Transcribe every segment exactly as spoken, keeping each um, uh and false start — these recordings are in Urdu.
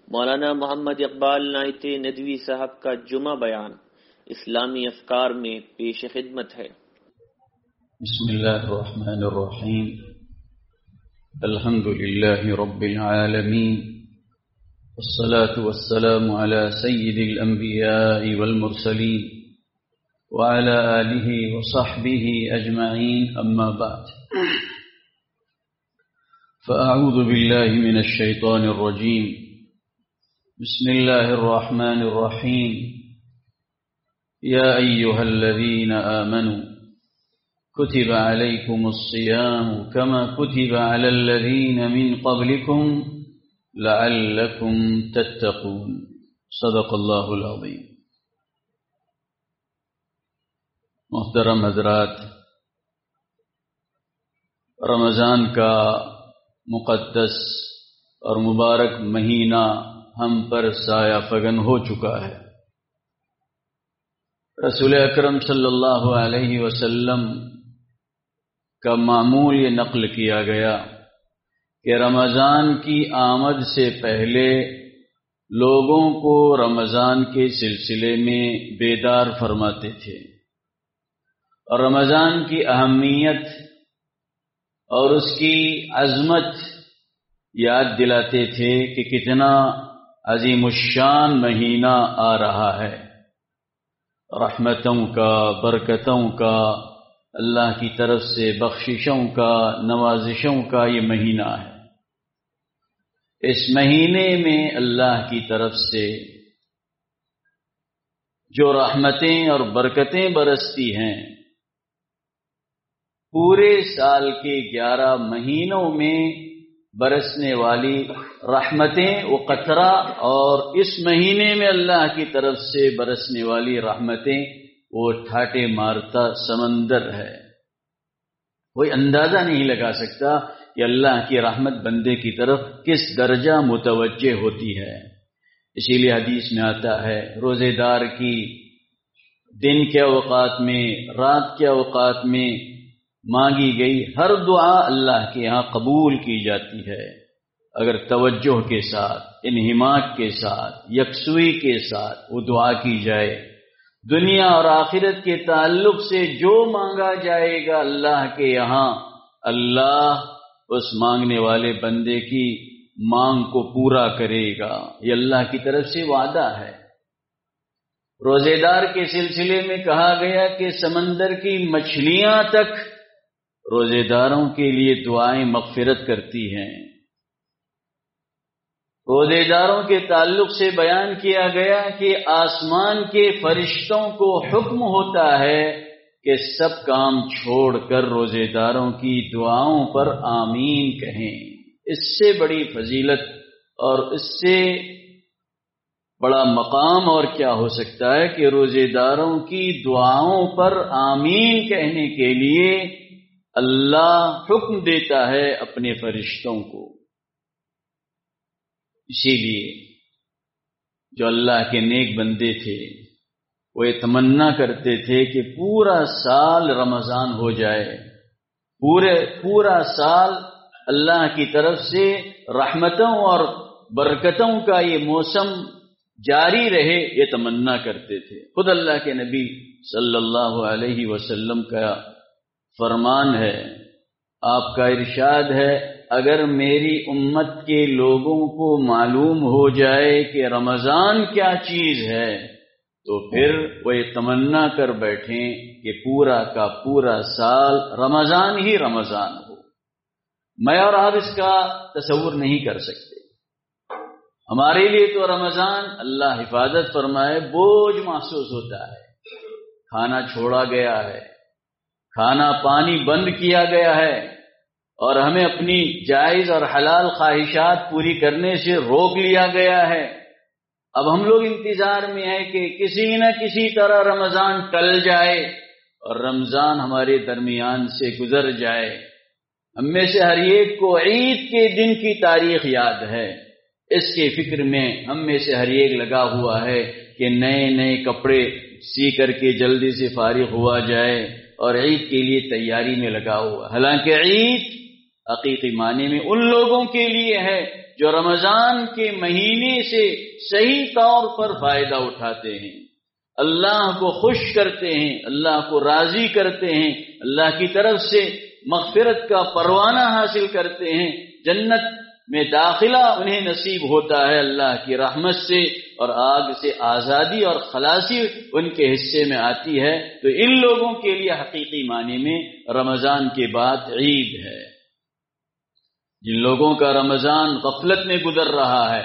مولانا محمد اقبال نائت ندوی صاحب کا جمعہ بیان اسلامی افکار میں پیش خدمت ہے۔ بسم اللہ الرحمن الرحیم، الحمد للہ رب العالمین، والصلاة والسلام على سید الانبیاء والمرسلین وعلى آلہ وصحبہ اجمعین، اما بعد فأعوذ باللہ من الشیطان الرجیم، بسم اللہ الرحمن الرحیم، یا ایہا الذین آمنوا كتب عليكم الصيام كما كتب على الذين من قبلكم لعلكم تتقون، صدق اللہ العظیم۔ محترم حضرات، رمضان کا مقدس اور مبارک مہینہ ہم پر سایہ فگن ہو چکا ہے۔ رسول اکرم صلی اللہ علیہ وسلم کا معمول یہ نقل کیا گیا کہ رمضان کی آمد سے پہلے لوگوں کو رمضان کے سلسلے میں بیدار فرماتے تھے اور رمضان کی اہمیت اور اس کی عظمت یاد دلاتے تھے کہ کتنا عظیم الشان مہینہ آ رہا ہے، رحمتوں کا، برکتوں کا، اللہ کی طرف سے بخششوں کا، نوازشوں کا یہ مہینہ ہے۔ اس مہینے میں اللہ کی طرف سے جو رحمتیں اور برکتیں برستی ہیں، پورے سال کے گیارہ مہینوں میں برسنے والی رحمتیں وہ قطرہ، اور اس مہینے میں اللہ کی طرف سے برسنے والی رحمتیں وہ ٹھاٹے مارتا سمندر ہے۔ کوئی اندازہ نہیں لگا سکتا کہ اللہ کی رحمت بندے کی طرف کس درجہ متوجہ ہوتی ہے۔ اسی لیے حدیث میں آتا ہے، روزے دار کی دن کے اوقات میں، رات کے اوقات میں مانگی گئی ہر دعا اللہ کے یہاں قبول کی جاتی ہے، اگر توجہ کے ساتھ، انہماک کے ساتھ، یکسوئی کے ساتھ وہ دعا کی جائے۔ دنیا اور آخرت کے تعلق سے جو مانگا جائے گا اللہ کے یہاں، اللہ اس مانگنے والے بندے کی مانگ کو پورا کرے گا، یہ اللہ کی طرف سے وعدہ ہے۔ روزے دار کے سلسلے میں کہا گیا کہ سمندر کی مچھلیاں تک روزے داروں کے لیے دعائیں مغفرت کرتی ہیں۔ روزے داروں کے تعلق سے بیان کیا گیا کہ آسمان کے فرشتوں کو حکم ہوتا ہے کہ سب کام چھوڑ کر روزے داروں کی دعاؤں پر آمین کہیں۔ اس سے بڑی فضیلت اور اس سے بڑا مقام اور کیا ہو سکتا ہے کہ روزے داروں کی دعاؤں پر آمین کہنے کے لیے اللہ حکم دیتا ہے اپنے فرشتوں کو۔ اسی لیے جو اللہ کے نیک بندے تھے وہ یہ تمنا کرتے تھے کہ پورا سال رمضان ہو جائے، پورے پورا سال اللہ کی طرف سے رحمتوں اور برکتوں کا یہ موسم جاری رہے، یہ تمنا کرتے تھے۔ خود اللہ کے نبی صلی اللہ علیہ وسلم کا فرمان ہے، آپ کا ارشاد ہے، اگر میری امت کے لوگوں کو معلوم ہو جائے کہ رمضان کیا چیز ہے تو پھر وہ یہ تمنا کر بیٹھیں کہ پورا کا پورا سال رمضان ہی رمضان ہو۔ میں اور آپ اس کا تصور نہیں کر سکتے۔ ہمارے لیے تو رمضان اللہ حفاظت فرمائے بوجھ محسوس ہوتا ہے، کھانا چھوڑا گیا ہے، کھانا پانی بند کیا گیا ہے، اور ہمیں اپنی جائز اور حلال خواہشات پوری کرنے سے روک لیا گیا ہے۔ اب ہم لوگ انتظار میں ہیں کہ کسی نہ کسی طرح رمضان ٹل جائے اور رمضان ہمارے درمیان سے گزر جائے۔ ہم میں سے ہر ایک کو عید کے دن کی تاریخ یاد ہے، اس کے فکر میں ہم میں سے ہر ایک لگا ہوا ہے کہ نئے نئے کپڑے سی کر کے جلدی سے فارغ ہوا جائے اور عید کے لیے تیاری میں لگا ہوا۔ حالانکہ عید حقیقی معنی میں ان لوگوں کے لیے ہے جو رمضان کے مہینے سے صحیح طور پر فائدہ اٹھاتے ہیں، اللہ کو خوش کرتے ہیں، اللہ کو راضی کرتے ہیں، اللہ کی طرف سے مغفرت کا پروانہ حاصل کرتے ہیں، جنت میں داخلہ انہیں نصیب ہوتا ہے اللہ کی رحمت سے، اور آگ سے آزادی اور خلاصی ان کے حصے میں آتی ہے۔ تو ان لوگوں کے لیے حقیقی معنی میں رمضان کے بعد عید ہے۔ جن لوگوں کا رمضان غفلت میں گزر رہا ہے،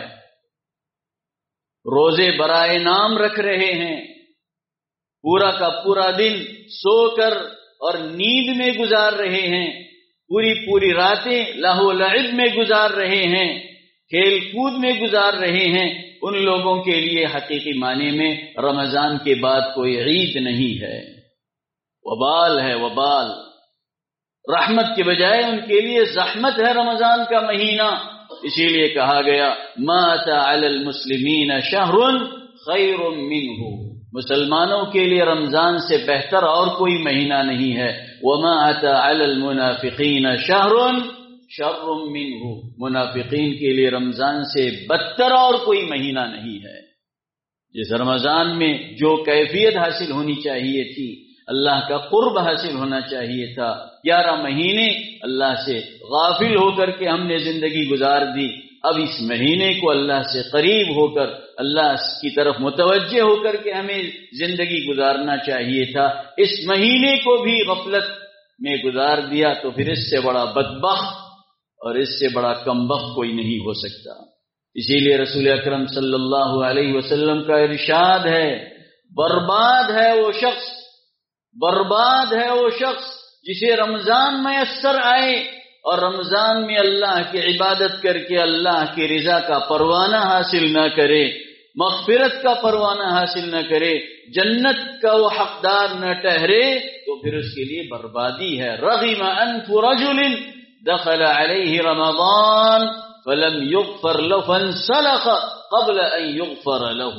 روزے برائے نام رکھ رہے ہیں، پورا کا پورا دن سو کر اور نیند میں گزار رہے ہیں، پوری پوری راتیں لہو لعب میں گزار رہے ہیں، کھیل کود میں گزار رہے ہیں، ان لوگوں کے لیے حقیقی معنی میں رمضان کے بعد کوئی عید نہیں ہے، وبال ہے، وبال۔ رحمت کے بجائے ان کے لیے زحمت ہے رمضان کا مہینہ، اسی لیے کہا گیا مات علی المسلمین شہر خیر منہ، مسلمانوں کے لیے رمضان سے بہتر اور کوئی مہینہ نہیں ہے۔ ومات علی المنافقین شہر شر منہ، منافقین کے لیے رمضان سے بدتر اور کوئی مہینہ نہیں ہے۔ جس رمضان میں جو کیفیت حاصل ہونی چاہیے تھی، اللہ کا قرب حاصل ہونا چاہیے تھا، گیارہ مہینے اللہ سے غافل ہو کر کے ہم نے زندگی گزار دی، اب اس مہینے کو اللہ سے قریب ہو کر اللہ کی طرف متوجہ ہو کر کے ہمیں زندگی گزارنا چاہیے تھا، اس مہینے کو بھی غفلت میں گزار دیا، تو پھر اس سے بڑا بدبخت اور اس سے بڑا کمبخت کوئی نہیں ہو سکتا۔ اسی لیے رسول اکرم صلی اللہ علیہ وسلم کا ارشاد ہے، برباد ہے وہ شخص، برباد ہے وہ شخص جسے رمضان میسر آئے اور رمضان میں اللہ کی عبادت کر کے اللہ کی رضا کا پروانہ حاصل نہ کرے، مغفرت کا پروانہ حاصل نہ کرے، جنت کا وہ حقدار نہ ٹھہرے، تو پھر اس کے لیے بربادی ہے۔ رغم انف رجل دخل علیہ رمضان فلم یغفر له فانسلخ قبل ان یغفر له۔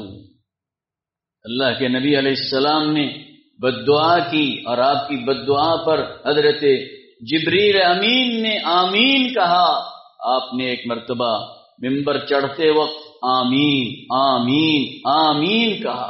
اللہ کے نبی علیہ السلام نے بد دعا کی، اور آپ کی بد دعا پر حضرت جبریل امین نے آمین کہا۔ آپ نے ایک مرتبہ ممبر چڑھتے وقت آمین آمین آمین کہا۔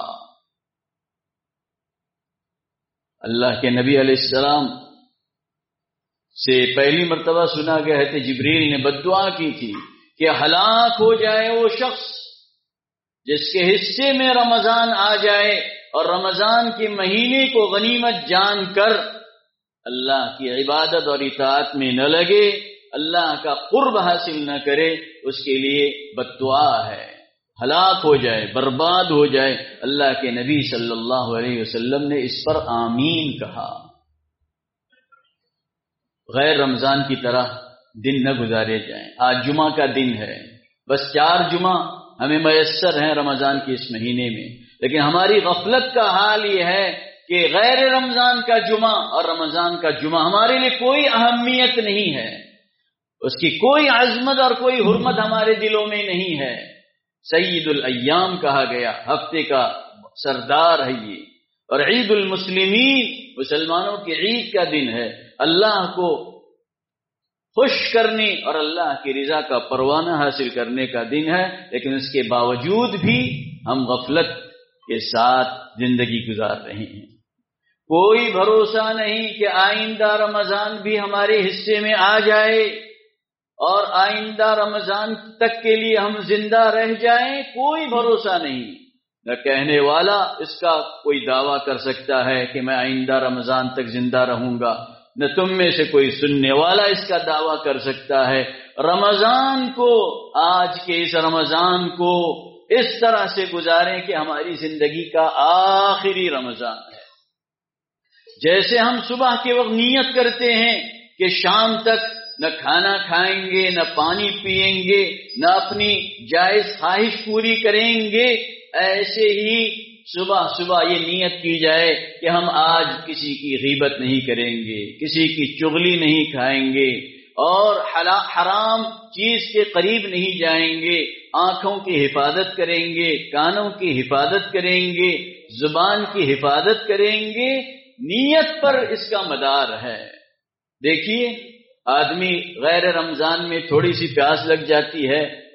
اللہ کے نبی علیہ السلام سے پہلی مرتبہ سنا گیا ہے کہ جبریل نے بد دعا کی تھی کہ ہلاک ہو جائے وہ شخص جس کے حصے میں رمضان آ جائے اور رمضان کے مہینے کو غنیمت جان کر اللہ کی عبادت اور اطاعت میں نہ لگے، اللہ کا قرب حاصل نہ کرے، اس کے لیے بد دعا ہے، ہلاک ہو جائے، برباد ہو جائے۔ اللہ کے نبی صلی اللہ علیہ وسلم نے اس پر آمین کہا۔ غیر رمضان کی طرح دن نہ گزارے جائیں۔ آج جمعہ کا دن ہے، بس چار جمعہ ہمیں میسر ہیں رمضان کے اس مہینے میں، لیکن ہماری غفلت کا حال یہ ہے کہ غیر رمضان کا جمعہ اور رمضان کا جمعہ ہمارے لیے کوئی اہمیت نہیں ہے، اس کی کوئی عظمت اور کوئی حرمت ہمارے دلوں میں نہیں ہے۔ سید الایام کہا گیا، ہفتے کا سردار ہے یہ، اور عید المسلمین مسلمانوں کی عید کا دن ہے، اللہ کو خوش کرنے اور اللہ کی رضا کا پروانہ حاصل کرنے کا دن ہے، لیکن اس کے باوجود بھی ہم غفلت کے ساتھ زندگی گزار رہے ہیں۔ کوئی بھروسہ نہیں کہ آئندہ رمضان بھی ہمارے حصے میں آ جائے اور آئندہ رمضان تک کے لیے ہم زندہ رہ جائیں، کوئی بھروسہ نہیں۔ نہ کہنے والا اس کا کوئی دعویٰ کر سکتا ہے کہ میں آئندہ رمضان تک زندہ رہوں گا، نہ تم میں سے کوئی سننے والا اس کا دعویٰ کر سکتا ہے۔ رمضان کو، آج کے اس رمضان کو اس طرح سے گزاریں کہ ہماری زندگی کا آخری رمضان ہے۔ جیسے ہم صبح کے وقت نیت کرتے ہیں کہ شام تک نہ کھانا کھائیں گے، نہ پانی پیئیں گے، نہ اپنی جائز خواہش پوری کریں گے، ایسے ہی صبح صبح یہ نیت کی جائے کہ ہم آج کسی کی غیبت نہیں کریں گے، کسی کی چغلی نہیں کھائیں گے، اور حرام چیز کے قریب نہیں جائیں گے، آنکھوں کی حفاظت کریں گے، کانوں کی حفاظت کریں گے، زبان کی حفاظت کریں گے۔ نیت پر اس کا مدار ہے۔ دیکھیے، آدمی غیر رمضان میں تھوڑی سی پیاس لگ جاتی ہے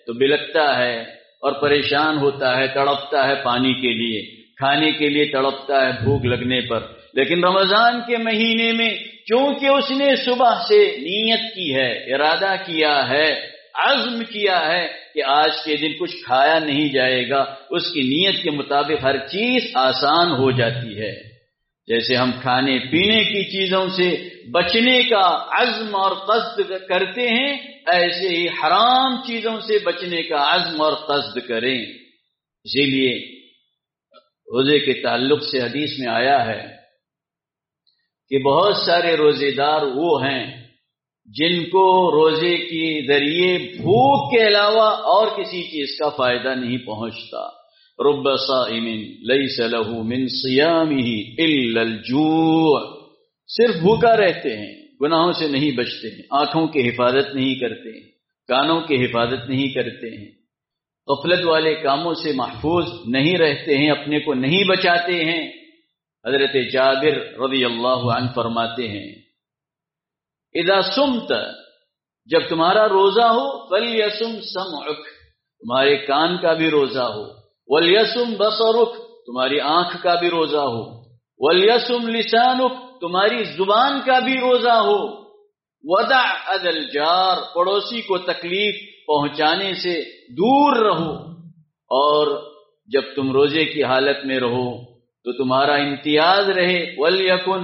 تو بلکتا ہے اور پریشان ہوتا ہے، تڑپتا ہے پانی کے لیے، کھانے کے لیے تڑپتا ہے بھوک لگنے پر. لیکن رمضان کے مہینے میں چونکہ اس نے صبح سے نیت کی ہے، ارادہ کیا ہے، عزم کیا ہے کہ آج کے دن کچھ کھایا نہیں جائے گا، اس کی نیت کے مطابق ہر چیز آسان ہو جاتی ہے. جیسے ہم کھانے پینے کی چیزوں سے بچنے کا عزم اور قصد کرتے ہیں، ایسے ہی حرام چیزوں سے بچنے کا عزم اور قصد کریں. اسی لیے روزے کے تعلق سے حدیث میں آیا ہے کہ بہت سارے روزے دار وہ ہیں جن کو روزے کے ذریعے بھوک کے علاوہ اور کسی چیز کا فائدہ نہیں پہنچتا. رب صائم لیس له من صیامه الا الجوع. صرف بھوکا رہتے ہیں، گناہوں سے نہیں بچتے ہیں، آنکھوں کی حفاظت نہیں کرتے ہیں، کانوں کی حفاظت نہیں کرتے ہیں، غفلت والے کاموں سے محفوظ نہیں رہتے ہیں، اپنے کو نہیں بچاتے ہیں. حضرت جابر رضی اللہ عنہ فرماتے ہیں اذا صمت، جب تمہارا روزہ ہو، فلیصم سمعک، تمہارے کان کا بھی روزہ ہو، ولیصم بصرک، تمہاری آنکھ کا بھی روزہ ہو، ولیصم لسانک، تمہاری زبان کا بھی روزہ ہو، ودع اذى الجار، پڑوسی کو تکلیف پہنچانے سے دور رہو. اور جب تم روزے کی حالت میں رہو تو تمہارا امتیاز رہے ولیکن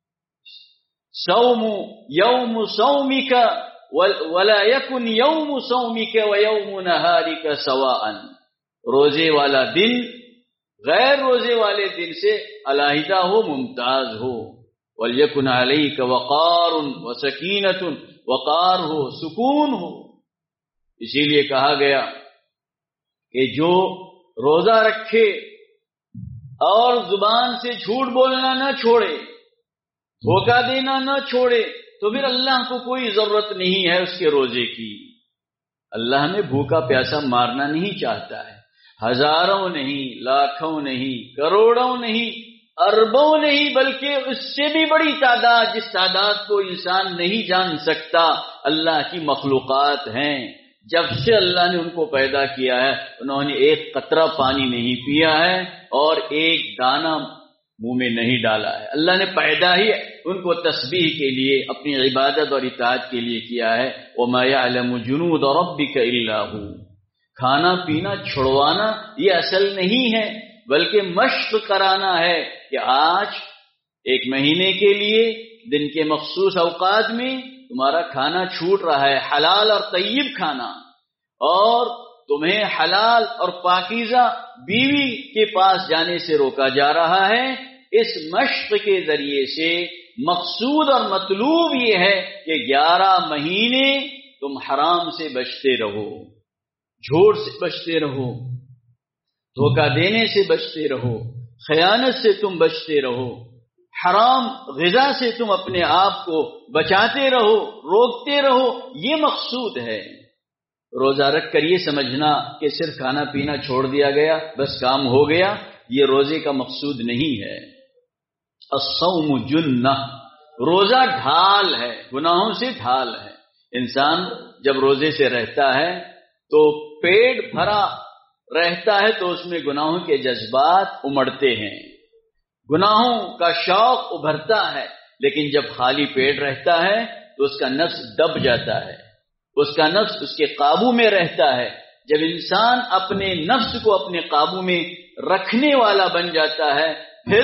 صوم یوم صومک ولا یکن یوم صومک ویوم نہارک سواء، روزے والا دن غیر روزے والے دن سے علیحدہ ہو، ممتاز ہو. ولیکن علیک وقار وسکینۃ، وقار ہو، سکون ہو. اسی لیے کہا گیا کہ جو روزہ رکھے اور زبان سے جھوٹ بولنا نہ چھوڑے، دھوکہ دینا نہ چھوڑے، تو پھر اللہ کو کوئی ضرورت نہیں ہے اس کے روزے کی. اللہ ہمیں بھوکا پیاسا مارنا نہیں چاہتا ہے، ہزاروں نہیں، لاکھوں نہیں، کروڑوں نہیں، اربوں نہیں، بلکہ اس سے بھی بڑی تعداد، جس تعداد کو انسان نہیں جان سکتا، اللہ کی مخلوقات ہیں. جب سے اللہ نے ان کو پیدا کیا ہے انہوں نے ایک قطرہ پانی نہیں پیا ہے اور ایک دانہ منہ میں نہیں ڈالا ہے. اللہ نے پیدا ہی ان کو تسبیح کے لیے، اپنی عبادت اور اطاعت کے لیے کیا ہے. وَمَا يَعْلَمُ جُنُودَ رَبِّكَ إِلَّا هُوَ. کھانا پینا چھڑوانا یہ اصل نہیں ہے، بلکہ مشق کرانا ہے کہ آج ایک مہینے کے لیے دن کے مخصوص اوقات میں تمہارا کھانا چھوٹ رہا ہے، حلال اور طیب کھانا، اور تمہیں حلال اور پاکیزہ بیوی کے پاس جانے سے روکا جا رہا ہے. اس مشق کے ذریعے سے مقصود اور مطلوب یہ ہے کہ گیارہ مہینے تم حرام سے بچتے رہو، جھوٹ سے بچتے رہو، دھوکہ دینے سے بچتے رہو، خیانت سے تم بچتے رہو، حرام غذا سے تم اپنے آپ کو بچاتے رہو، روکتے رہو. یہ مقصود ہے. روزہ رکھ کر یہ سمجھنا کہ صرف کھانا پینا چھوڑ دیا گیا بس کام ہو گیا، یہ روزے کا مقصود نہیں ہے. الصوم جنہ، روزہ ڈھال ہے، گناہوں سے ڈھال ہے. انسان جب روزے سے رہتا ہے تو پیٹ بھرا رہتا ہے تو اس میں گناہوں کے جذبات امڑتے ہیں، گناہوں کا شوق ابھرتا ہے. لیکن جب خالی پیٹ رہتا ہے تو اس کا نفس دب جاتا ہے، اس کا نفس اس کے قابو میں رہتا ہے. جب انسان اپنے نفس کو اپنے قابو میں رکھنے والا بن جاتا ہے پھر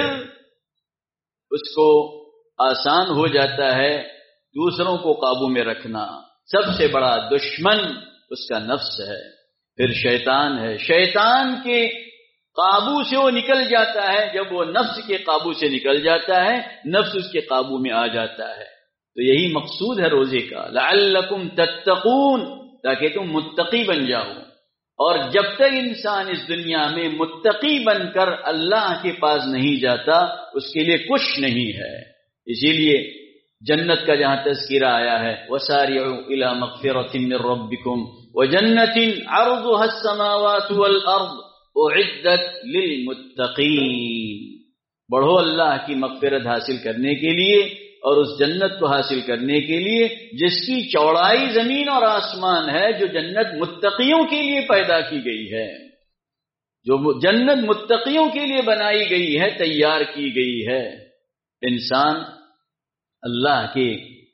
اس کو آسان ہو جاتا ہے دوسروں کو قابو میں رکھنا. سب سے بڑا دشمن اس کا نفس ہے، پھر شیطان ہے. شیطان کے قابو سے وہ نکل جاتا ہے. جب وہ نفس کے قابو سے نکل جاتا ہے نفس اس کے قابو میں آ جاتا ہے. تو یہی مقصود ہے روزے کا، لعلکم تتقون، تاکہ تم متقی بن جاؤ. اور جب تک انسان اس دنیا میں متقی بن کر اللہ کے پاس نہیں جاتا اس کے لیے کچھ نہیں ہے. اسی لیے جنت کا جہاں تذکرہ آیا ہے وَسَارِعُوا إِلَى مَغْفِرَةٍ مِّن رَّبِّكُمْ وَجَنَّةٍ عَرْضُهَا السَّمَاوَاتُ وَالْأَرْضُ اعدت للمتقین، بڑھو اللہ کی مغفرت حاصل کرنے کے لیے اور اس جنت کو حاصل کرنے کے لیے جس کی چوڑائی زمین اور آسمان ہے، جو جنت متقیوں کے لیے پیدا کی گئی ہے، جو جنت متقیوں کے لیے بنائی گئی ہے، تیار کی گئی ہے۔ انسان اللہ کے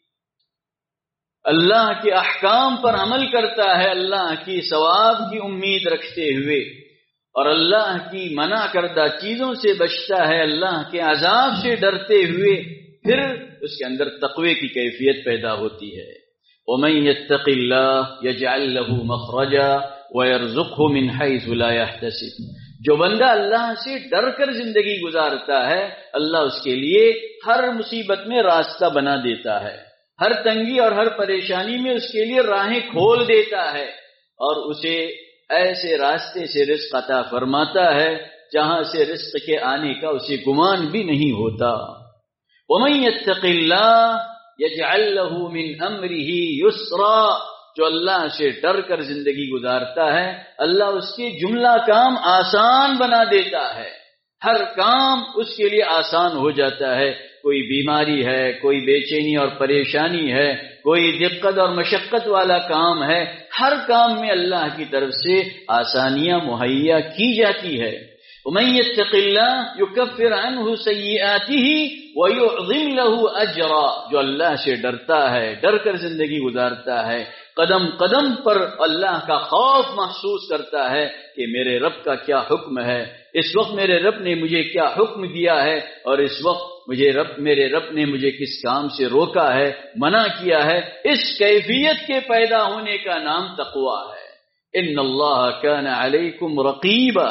اللہ کے احکام پر عمل کرتا ہے، اللہ کی ثواب کی امید رکھتے ہوئے، اور اللہ کی منع کردہ چیزوں سے بچتا ہے، اللہ کے عذاب سے ڈرتے ہوئے، پھر اس کے اندر تقوی کی کیفیت پیدا ہوتی ہے۔ وَمَن يَتَّقِ اللَّهَ يَجْعَل لَّهُ مَخْرَجًا وَيَرْزُقْهُ مِنْ حَيْثُ لَا يَحْتَسِبُ۔ جو بندہ اللہ سے ڈر کر زندگی گزارتا ہے، اللہ اس کے لیے ہر مصیبت میں راستہ بنا دیتا ہے، ہر تنگی اور ہر پریشانی میں اس کے لیے راہیں کھول دیتا ہے، اور اسے ایسے راستے سے رزق عطا فرماتا ہے جہاں سے رزق کے آنے کا اسے گمان بھی نہیں ہوتا۔ وَمَن يَتَّقِ اللَّهَ يَجْعَل لَّهُ مِنْ أَمْرِهِ يُسْرًا۔ جو اللہ سے ڈر کر زندگی گزارتا ہے، اللہ اس کے جملہ کام آسان بنا دیتا ہے، ہر کام اس کے لیے آسان ہو جاتا ہے۔ کوئی بیماری ہے، کوئی بے چینی اور پریشانی ہے، کوئی دقت اور مشقت والا کام ہے، ہر کام میں اللہ کی طرف سے آسانیاں مہیا کی جاتی ہے۔ وَمَن يَتَّقِ اللَّهَ يُكَفِّرْ عَنْهُ سَيِّئَاتِهِ وَيُعْظِمْ لَهُ أَجْرًا۔ جو اللہ سے ڈرتا ہے، ڈر کر زندگی گزارتا ہے، قدم قدم پر اللہ کا خوف محسوس کرتا ہے کہ میرے رب کا کیا حکم ہے، اس وقت میرے رب نے مجھے کیا حکم دیا ہے، اور اس وقت مجھے رب میرے رب نے مجھے کس کام سے روکا ہے، منع کیا ہے، اس کیفیت کے پیدا ہونے کا نام تقویٰ ہے۔ ان اللہ کان علیکم رقیبا۔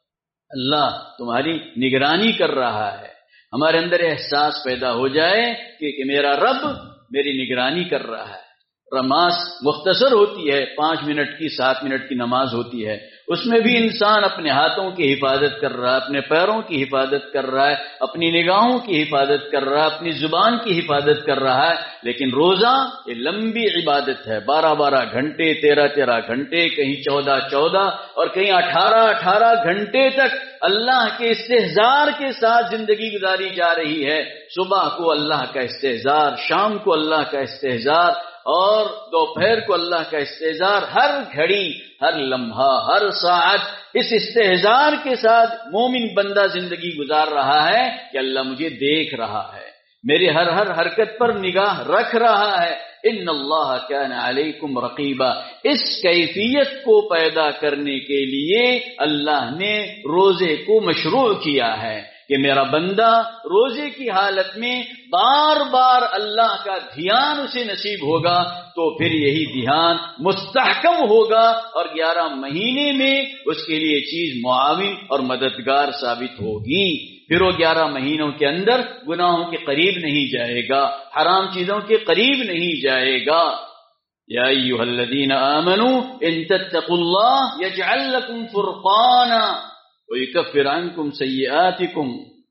اللہ تمہاری نگرانی کر رہا ہے۔ ہمارے اندر احساس پیدا ہو جائے کہ, کہ میرا رب میری نگرانی کر رہا ہے۔ نماز مختصر ہوتی ہے، پانچ منٹ کی، سات منٹ کی نماز ہوتی ہے، اس میں بھی انسان اپنے ہاتھوں کی حفاظت کر رہا ہے، اپنے پیروں کی حفاظت کر رہا ہے، اپنی نگاہوں کی حفاظت کر رہا ہے، اپنی زبان کی حفاظت کر رہا ہے۔ لیکن روزہ یہ لمبی عبادت ہے، بارہ بارہ گھنٹے، تیرہ تیرہ گھنٹے، کہیں چودہ چودہ اور کہیں اٹھارہ اٹھارہ گھنٹے تک اللہ کے استحضار کے ساتھ زندگی گزاری جا رہی ہے۔ صبح کو اللہ کا استحضار، شام کو اللہ کا استحضار، اور دوپہر کو اللہ کا استحضار، ہر گھڑی، ہر لمحہ، ہر ساعت اس استحضار کے ساتھ مومن بندہ زندگی گزار رہا ہے کہ اللہ مجھے دیکھ رہا ہے، میری ہر ہر حرکت پر نگاہ رکھ رہا ہے۔ ان اللہ کان علیکم رقیبا۔ اس کیفیت کو پیدا کرنے کے لیے اللہ نے روزے کو مشروع کیا ہے کہ میرا بندہ روزے کی حالت میں بار بار اللہ کا دھیان اسے نصیب ہوگا تو پھر یہی دھیان مستحکم ہوگا اور گیارہ مہینے میں اس کے لیے چیز معاون اور مددگار ثابت ہوگی۔ پھر وہ گیارہ مہینوں کے اندر گناہوں کے قریب نہیں جائے گا، حرام چیزوں کے قریب نہیں جائے گا۔ یا ایھا الذین آمنوا ان تتقوا اللہ یجعل لکم فرقانا وَيُكَفِّرْ عَنْكُمْ سَيِّئَاتِكُمْ۔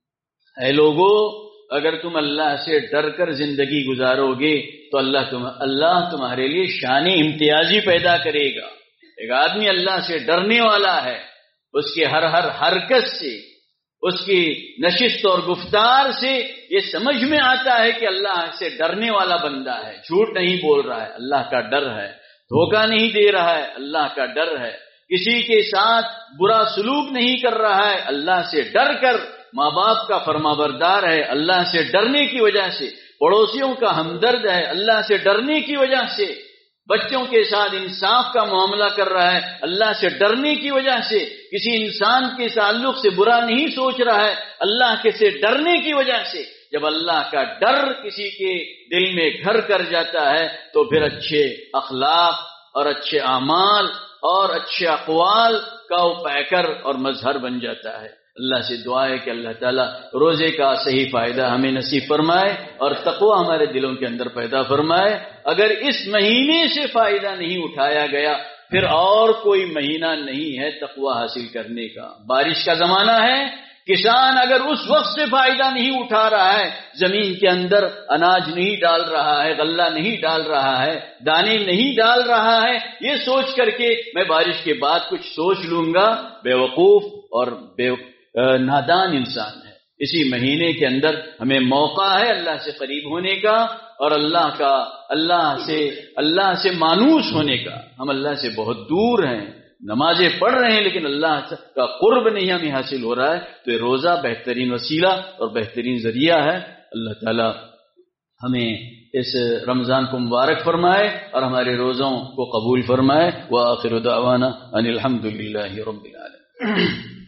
اے لوگو، اگر تم اللہ سے ڈر کر زندگی گزارو گے تو اللہ تم اللہ تمہارے لیے شان امتیازی پیدا کرے گا۔ ایک آدمی اللہ سے ڈرنے والا ہے، اس کے ہر ہر حرکت سے، اس کی نشست اور گفتار سے یہ سمجھ میں آتا ہے کہ اللہ سے ڈرنے والا بندہ ہے، جھوٹ نہیں بول رہا ہے، اللہ کا ڈر ہے، دھوکہ نہیں دے رہا ہے، اللہ کا ڈر ہے، کسی کے ساتھ برا سلوک نہیں کر رہا ہے، اللہ سے ڈر کر، ماں باپ کا فرما بردار ہے اللہ سے ڈرنے کی وجہ سے، پڑوسیوں کا ہمدرد ہے اللہ سے ڈرنے کی وجہ سے، بچوں کے ساتھ انصاف کا معاملہ کر رہا ہے اللہ سے ڈرنے کی وجہ سے، کسی انسان کے تعلق سے برا نہیں سوچ رہا ہے اللہ کے سے ڈرنے کی وجہ سے۔ جب اللہ کا ڈر کسی کے دل میں گھر کر جاتا ہے تو پھر اچھے اخلاق اور اچھے اعمال اور اچھے اقوال کا وہ پیکر اور مظہر بن جاتا ہے۔ اللہ سے دعا ہے کہ اللہ تعالیٰ روزے کا صحیح فائدہ ہمیں نصیب فرمائے اور تقوی ہمارے دلوں کے اندر پیدا فرمائے۔ اگر اس مہینے سے فائدہ نہیں اٹھایا گیا پھر اور کوئی مہینہ نہیں ہے تقوی حاصل کرنے کا۔ بارش کا زمانہ ہے، کسان اگر اس وقت سے فائدہ نہیں اٹھا رہا ہے، زمین کے اندر اناج نہیں ڈال رہا ہے، غلہ نہیں ڈال رہا ہے، دانے نہیں ڈال رہا ہے، یہ سوچ کر کے میں بارش کے بعد کچھ سوچ لوں گا، بے وقوف اور بے نادان انسان ہے۔ اسی مہینے کے اندر ہمیں موقع ہے اللہ سے قریب ہونے کا اور اللہ کا اللہ سے اللہ سے مانوس ہونے کا. ہم اللہ سے بہت دور ہیں، نمازیں پڑھ رہے ہیں لیکن اللہ کا قرب نہیں ہمیں حاصل ہو رہا ہے. تو یہ روزہ بہترین وسیلہ اور بہترین ذریعہ ہے. اللہ تعالی ہمیں اس رمضان کو مبارک فرمائے اور ہمارے روزوں کو قبول فرمائے. وآخر دعوانا ان الحمد للہ رب العالمین.